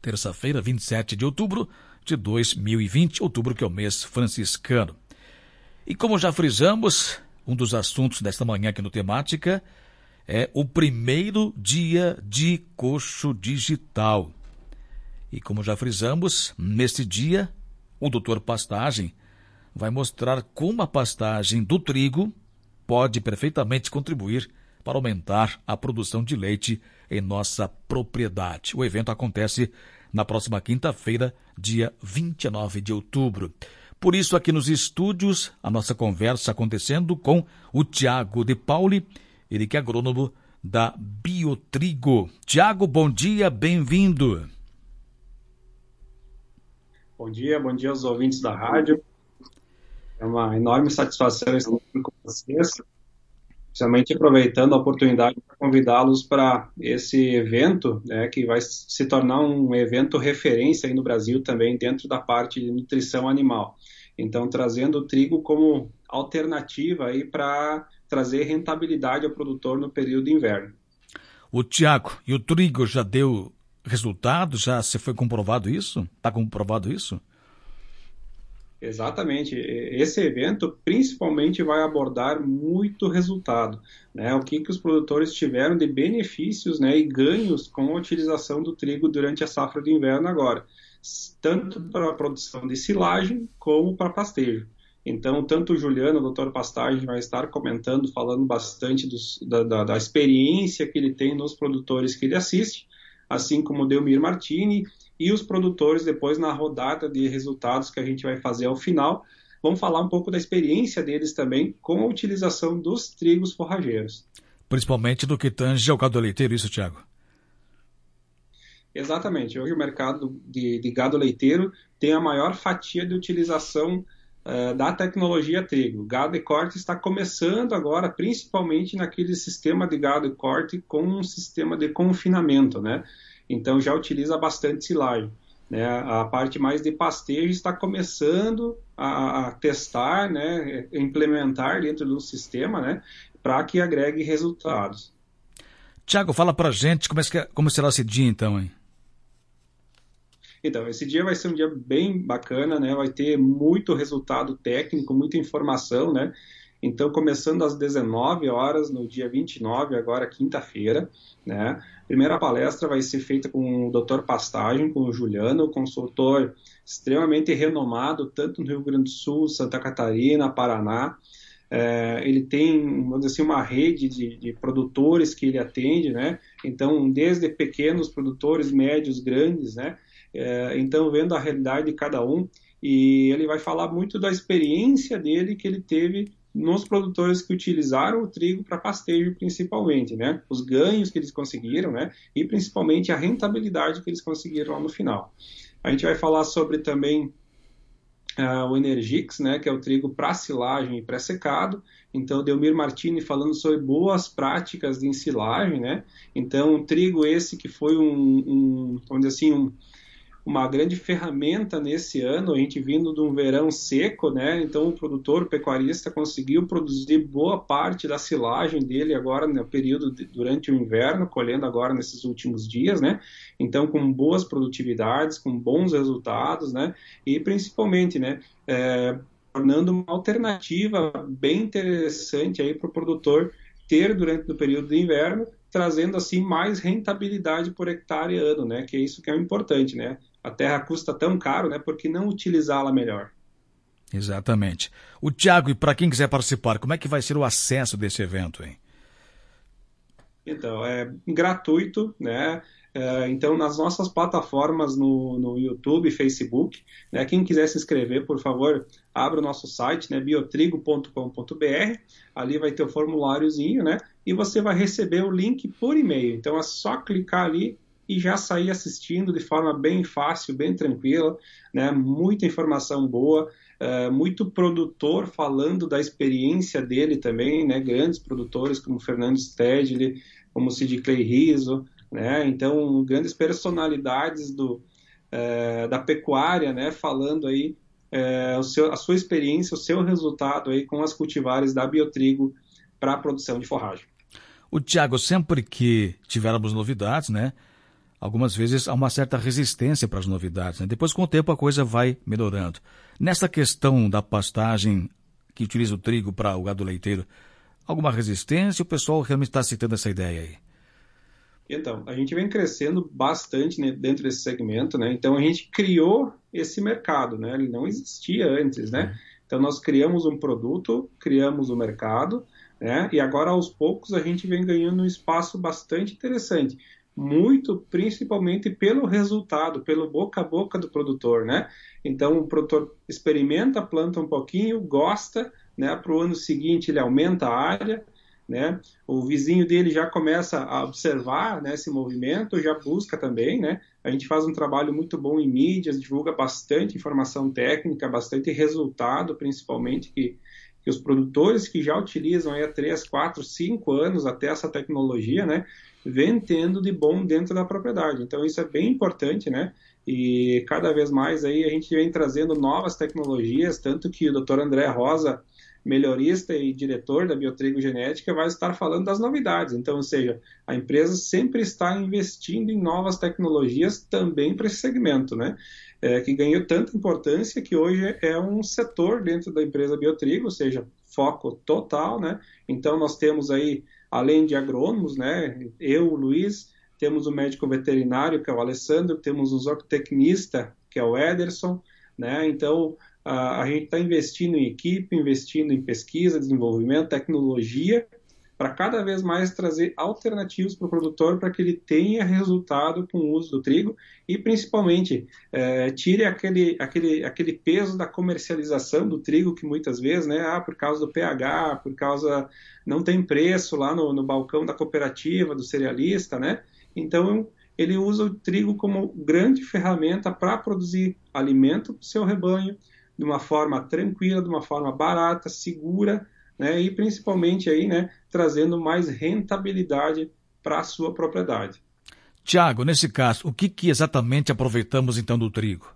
terça-feira, 27 de outubro de 2020, outubro que é o mês franciscano. E como já frisamos, um dos assuntos desta manhã aqui no Temática é o primeiro dia de coxo digital. E como já frisamos, neste dia, o Dr. Pastagem vai mostrar como a pastagem do trigo pode perfeitamente contribuir para aumentar a produção de leite em nossa propriedade. O evento acontece na próxima quinta-feira, dia 29 de outubro. Por isso, aqui nos estúdios, a nossa conversa acontecendo com o Tiago de Pauli, ele que é agrônomo da Biotrigo. Tiago, bom dia, bem-vindo. Bom dia aos ouvintes da rádio. É uma enorme satisfação estar aqui com vocês, principalmente aproveitando a oportunidade para convidá-los para esse evento, né, que vai se tornar um evento referência aí no Brasil também, dentro da parte de nutrição animal. Então, trazendo o trigo como alternativa aí para trazer rentabilidade ao produtor no período de inverno. O Tiago, e o trigo já deu resultado? Já se foi comprovado isso? Está comprovado isso? Exatamente. Esse evento principalmente vai abordar muito resultado, né? O que os produtores tiveram de benefícios, né, e ganhos com a utilização do trigo durante a safra de inverno agora, tanto para a produção de silagem como para pastejo. Então, tanto o Juliano, o doutor Pastagem, vai estar comentando, falando bastante da experiência que ele tem nos produtores que ele assiste, assim como o Delmir Martini e os produtores depois na rodada de resultados que a gente vai fazer ao final. Vamos falar um pouco da experiência deles também com a utilização dos trigos forrageiros. Principalmente do que tange ao gado leiteiro, isso, Tiago? Exatamente. Hoje o mercado de gado leiteiro tem a maior fatia de utilização da tecnologia trigo. Gado e corte está começando agora, principalmente naquele sistema de gado e corte com um sistema de confinamento, né? Então já utiliza bastante silagem, né? A parte mais de pastejo está começando a testar, né? Implementar dentro do sistema, né? Para que agregue resultados. Tiago, fala pra gente como será esse dia então, hein? Então, esse dia vai ser um dia bem bacana, né? Vai ter muito resultado técnico, muita informação, né? Então, começando às 19 horas, no dia 29, agora quinta-feira, né? Primeira palestra vai ser feita com o Dr. Pastagem, com o Juliano, consultor extremamente renomado, tanto no Rio Grande do Sul, Santa Catarina, Paraná. Ele tem, vamos dizer assim, uma rede de produtores que ele atende, né? Então, desde pequenos produtores, médios, grandes, né? Então, vendo a realidade de cada um, e ele vai falar muito da experiência dele que ele teve nos produtores que utilizaram o trigo para pastejo principalmente, né? Os ganhos que eles conseguiram, né? E principalmente a rentabilidade que eles conseguiram lá no final. A gente vai falar sobre também o Energix, né? Que é o trigo para silagem e pré-secado. Então, o Delmir Martini falando sobre boas práticas de ensilagem, né? Então, um trigo esse que foi vamos dizer assim, uma grande ferramenta nesse ano, a gente vindo de um verão seco, né? Então o produtor, o pecuarista conseguiu produzir boa parte da silagem dele agora no período durante o inverno, colhendo agora nesses últimos dias, né? Então com boas produtividades, com bons resultados, né? E principalmente, né? Tornando uma alternativa bem interessante aí para o produtor ter durante o período de inverno, trazendo assim mais rentabilidade por hectare ano, né? Que é isso que é importante, né? A terra custa tão caro, né? Por que não utilizá-la melhor? Exatamente. O Tiago, e para quem quiser participar, como é que vai ser o acesso desse evento, hein? Então, é gratuito, né? Então, nas nossas plataformas no YouTube, Facebook, né? Quem quiser se inscrever, por favor, abra o nosso site, né? biotrigo.com.br. Ali vai ter o formuláriozinho, né? E você vai receber o link por e-mail. Então, é só clicar ali e já sair assistindo de forma bem fácil, bem tranquila, né? Muita informação boa, muito produtor falando da experiência dele também, né? Grandes produtores como Fernando Stedley, como Sid Clay Rizzo, né? Então, grandes personalidades da pecuária, né? Falando aí a sua experiência, o seu resultado aí com as cultivares da Biotrigo para a produção de forragem. O Tiago, sempre que tivermos novidades, né? algumas vezes há uma certa resistência para as novidades, né? Depois, com o tempo, a coisa vai melhorando. Nessa questão da pastagem que utiliza o trigo para o gado leiteiro, alguma resistência? O pessoal realmente está aceitando essa ideia aí? Então, a gente vem crescendo bastante, né, dentro desse segmento, né? Então, a gente criou esse mercado, né? Ele não existia antes, né? Então, nós criamos um produto, criamos o mercado, né? E agora, aos poucos, a gente vem ganhando um espaço bastante interessante. Muito, principalmente pelo resultado, pelo boca a boca do produtor, né? Então, o produtor experimenta, planta um pouquinho, gosta, né? Para o ano seguinte, ele aumenta a área, né? O vizinho dele já começa a observar, né, esse movimento, já busca também, né? A gente faz um trabalho muito bom em mídias, divulga bastante informação técnica, bastante resultado, principalmente que os produtores que já utilizam aí há 3, 4, 5 anos até essa tecnologia, né, vem tendo de bom dentro da propriedade. Então isso é bem importante, né? E cada vez mais aí a gente vem trazendo novas tecnologias, tanto que o Dr. André Rosa, melhorista e diretor da Biotrigo Genética, vai estar falando das novidades. Então, ou seja, a empresa sempre está investindo em novas tecnologias também para esse segmento, né? Que ganhou tanta importância que hoje é um setor dentro da empresa Biotrigo, ou seja, foco total, né? Então, nós temos aí, além de agrônomos, né? Eu, o Luiz, temos o médico veterinário, que é o Alessandro, temos o zootecnista, que é o Ederson, né? Então, a gente está investindo em equipe, investindo em pesquisa, desenvolvimento, tecnologia, para cada vez mais trazer alternativas para o produtor para que ele tenha resultado com o uso do trigo e, principalmente, tire aquele peso da comercialização do trigo que muitas vezes, né, por causa do pH, por causa não tem preço lá no balcão da cooperativa, do cerealista, né? Então, ele usa o trigo como grande ferramenta para produzir alimento para o seu rebanho, de uma forma tranquila, de uma forma barata, segura, né, e principalmente aí, né, trazendo mais rentabilidade para a sua propriedade. Tiago, nesse caso, o que exatamente aproveitamos então do trigo?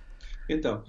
Então,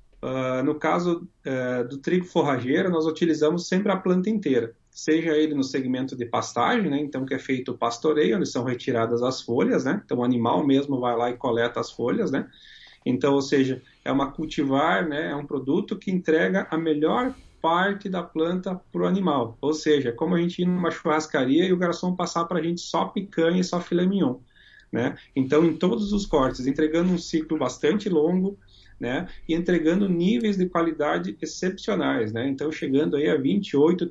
no caso do trigo forrageiro, nós utilizamos sempre a planta inteira, seja ele no segmento de pastagem, né, então que é feito o pastoreio, onde são retiradas as folhas, né, então o animal mesmo vai lá e coleta as folhas, né. Então, ou seja, é uma cultivar, né, é um produto que entrega a melhor parte da planta para o animal. Ou seja, é como a gente ir numa churrascaria e o garçom passar para a gente só picanha e só filé mignon, né? Então, em todos os cortes, entregando um ciclo bastante longo, né, e entregando níveis de qualidade excepcionais, né? Então, chegando aí a 28,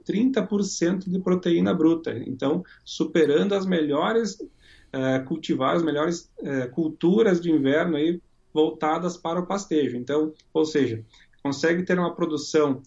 30% de proteína bruta. Então, superando as melhores cultivares, as melhores culturas de inverno aí, voltadas para o pastejo. Então, ou seja, consegue ter uma produção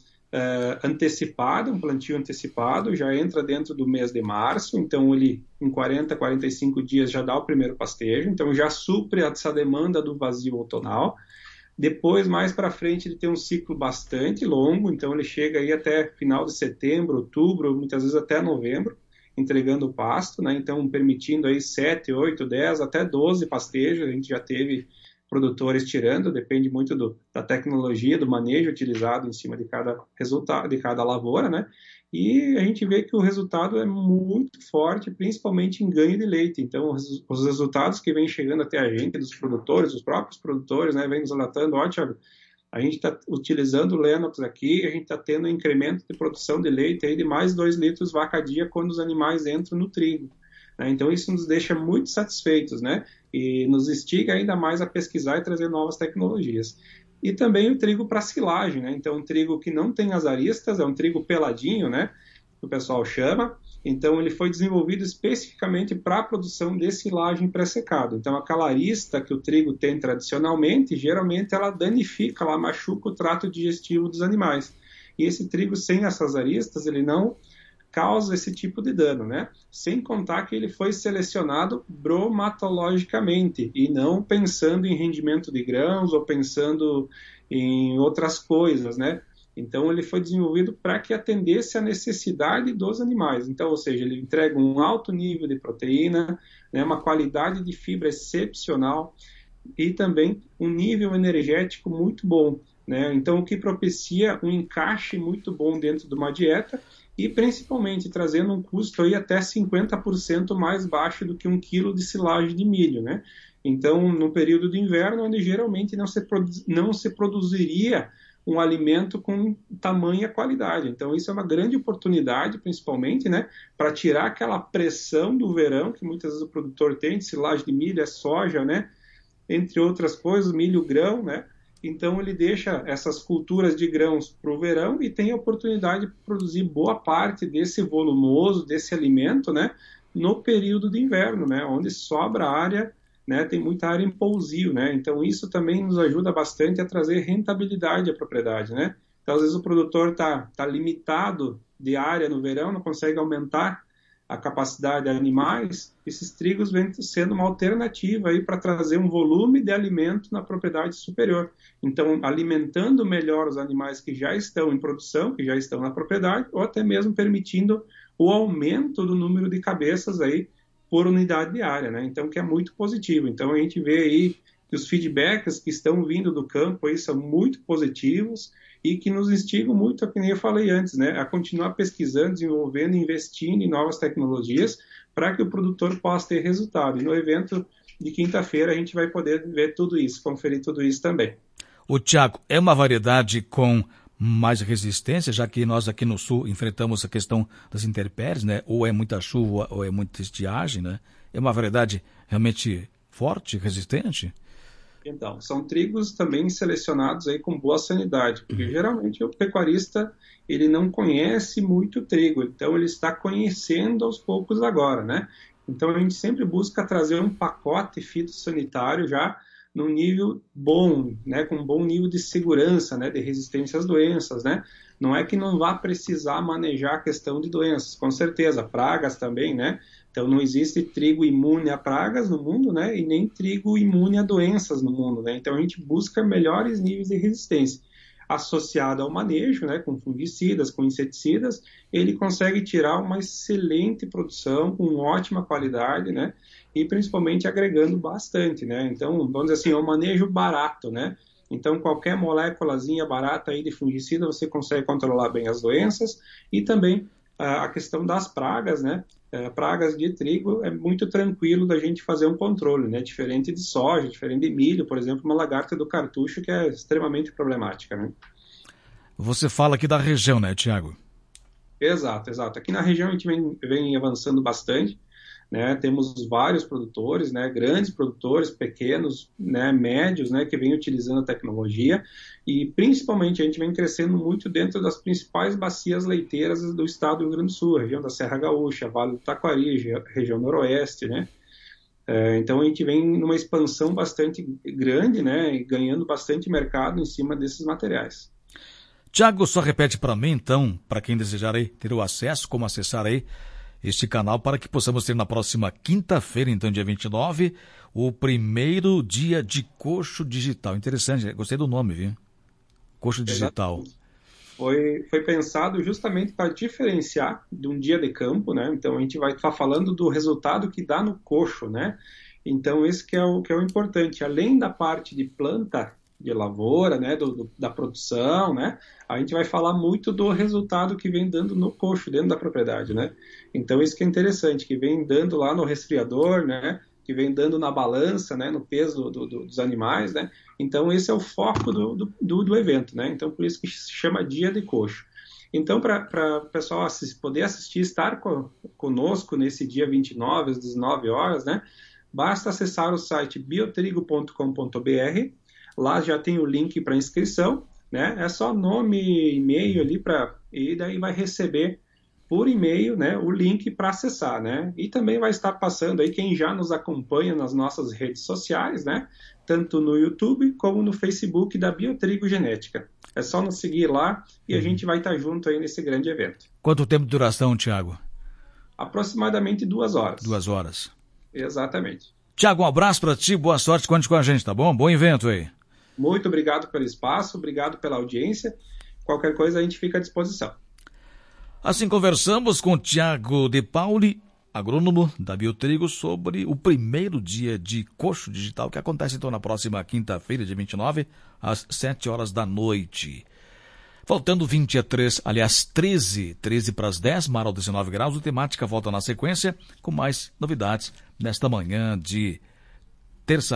antecipada, um plantio antecipado, já entra dentro do mês de março, então ele em 40, 45 dias já dá o primeiro pastejo, então já supre essa demanda do vazio outonal. Depois, mais para frente, ele tem um ciclo bastante longo, então ele chega aí até final de setembro, outubro, muitas vezes até novembro, entregando o pasto, né? Então permitindo aí 7, 8, 10, até 12 pastejos, a gente já teve produtores tirando, depende muito da tecnologia, do manejo utilizado em cima de cada resultado, de cada lavoura, né? E a gente vê que o resultado é muito forte, principalmente em ganho de leite. Então, os resultados que vêm chegando até a gente, dos produtores, os próprios produtores, né, vêm nos relatando, ó, Thiago, a gente está utilizando o Lenox aqui, a gente está tendo um incremento de produção de leite aí de mais 2 litros vaca dia quando os animais entram no trigo. Então, isso nos deixa muito satisfeitos, né? E nos instiga ainda mais a pesquisar e trazer novas tecnologias. E também o trigo para silagem, né? Então, um trigo que não tem as aristas, é um trigo peladinho, né? Que o pessoal chama. Então, ele foi desenvolvido especificamente para a produção de silagem pré-secado. Então, aquela arista que o trigo tem tradicionalmente, geralmente ela danifica, ela machuca o trato digestivo dos animais. E esse trigo sem essas aristas, ele não causa esse tipo de dano, né? Sem contar que ele foi selecionado bromatologicamente e não pensando em rendimento de grãos ou pensando em outras coisas, né? Então ele foi desenvolvido para que atendesse à necessidade dos animais. Então, ou seja, ele entrega um alto nível de proteína, né, uma qualidade de fibra excepcional e também um nível energético muito bom, né? Então, o que propicia um encaixe muito bom dentro de uma dieta e principalmente trazendo um custo aí até 50% mais baixo do que 1 quilo de silagem de milho, né? Então, no período de inverno, onde geralmente não se produziria um alimento com tamanha qualidade. Então, isso é uma grande oportunidade, principalmente, né, para tirar aquela pressão do verão, que muitas vezes o produtor tem, de silagem de milho, é soja, né, entre outras coisas, milho, grão, né. Então, ele deixa essas culturas de grãos para o verão e tem a oportunidade de produzir boa parte desse volumoso, desse alimento, né, no período de inverno, né, onde sobra área, né, tem muita área em pousio, né? Então isso também nos ajuda bastante a trazer rentabilidade à propriedade, né? Então às vezes o produtor tá limitado de área no verão, não consegue aumentar a capacidade de animais, esses trigos vêm sendo uma alternativa aí para trazer um volume de alimento na propriedade superior. Então, alimentando melhor os animais que já estão em produção, que já estão na propriedade, ou até mesmo permitindo o aumento do número de cabeças aí por unidade de área, né? Então, que é muito positivo. Então, a gente vê aí que os feedbacks que estão vindo do campo aí são muito positivos e que nos instigam muito, como eu falei antes, né, a continuar pesquisando, desenvolvendo, investindo em novas tecnologias para que o produtor possa ter resultado. E no evento de quinta-feira a gente vai poder ver tudo isso, conferir tudo isso também. O Tiago, é uma variedade com mais resistência, já que nós aqui no sul enfrentamos a questão das intempéries, né? Ou é muita chuva ou é muita estiagem, né? É uma variedade realmente forte, resistente? Então, são trigos também selecionados aí com boa sanidade, porque geralmente o pecuarista ele não conhece muito o trigo, então ele está conhecendo aos poucos agora, né? Então a gente sempre busca trazer um pacote fitossanitário já num nível bom, né, com um bom nível de segurança, né, de resistência às doenças, né? Não é que não vá precisar manejar a questão de doenças, com certeza, pragas também, né? Então não existe trigo imune a pragas no mundo, né, e nem trigo imune a doenças no mundo, né? Então a gente busca melhores níveis de resistência. Associado ao manejo, né, com fungicidas, com inseticidas, ele consegue tirar uma excelente produção com ótima qualidade, né, e principalmente agregando bastante, né. Então, vamos dizer assim, é um manejo barato, né. Então, qualquer moléculazinha barata aí de fungicida, você consegue controlar bem as doenças e também a questão das pragas, né. Pragas de trigo é muito tranquilo da gente fazer um controle, né? Diferente de soja, diferente de milho, por exemplo, uma lagarta do cartucho que é extremamente problemática, né? Você fala aqui da região, né, Tiago? Exato, exato. Aqui na região a gente vem avançando bastante, né? Temos vários produtores, né? Grandes produtores, pequenos, né? Médios, né? Que vêm utilizando a tecnologia e principalmente a gente vem crescendo muito dentro das principais bacias leiteiras do estado do Rio Grande do Sul, região da Serra Gaúcha, Vale do Taquari, região noroeste, né? Então a gente vem numa expansão bastante grande, né? E ganhando bastante mercado em cima desses materiais. Tiago, só repete para mim, então, para quem desejar aí ter o acesso, como acessar aí este canal, para que possamos ter na próxima quinta-feira, então, dia 29, o primeiro dia de coxo digital. Interessante, gostei do nome, viu? Coxo digital. Foi pensado justamente para diferenciar de um dia de campo, né? Então, a gente vai estar falando do resultado que dá no coxo, né? Então, esse que é o importante. Além da parte de planta, de lavoura, né, da produção, né, a gente vai falar muito do resultado que vem dando no coxo, dentro da propriedade, né. Então isso que é interessante, que vem dando lá no resfriador, né, que vem dando na balança, né, no peso dos animais, né. Então esse é o foco do evento, né. Então por isso que se chama Dia de Coxo. Então, para o pessoal poder assistir, estar conosco nesse dia 29, às 19 horas, né, basta acessar o site biotrigo.com.br. Lá já tem o link para inscrição, né? É só nome e e-mail ali e daí vai receber por e-mail, né, o link para acessar, né? E também vai estar passando aí quem já nos acompanha nas nossas redes sociais, né? Tanto no YouTube como no Facebook da Biotrigo Genética. É só nos seguir lá e a gente vai estar junto aí nesse grande evento. Quanto tempo de duração, Tiago? Aproximadamente 2 horas. 2 horas. Exatamente. Tiago, um abraço para ti, boa sorte, conte com a gente, tá bom? Bom evento aí. Muito obrigado pelo espaço, obrigado pela audiência. Qualquer coisa a gente fica à disposição. Assim conversamos com Tiago De Pauli, agrônomo da Biotrigo, sobre o primeiro dia de coxo digital, que acontece então na próxima quinta-feira, dia 29, às 7 horas da noite. Faltando 13 para as 10, mar ao 19 graus, o Temática volta na sequência com mais novidades nesta manhã de terça